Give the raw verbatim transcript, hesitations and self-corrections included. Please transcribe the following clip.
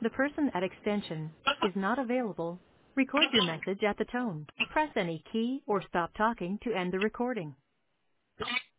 The person at extension is not available. Record your message at the tone. Press any key or stop talking to end the recording.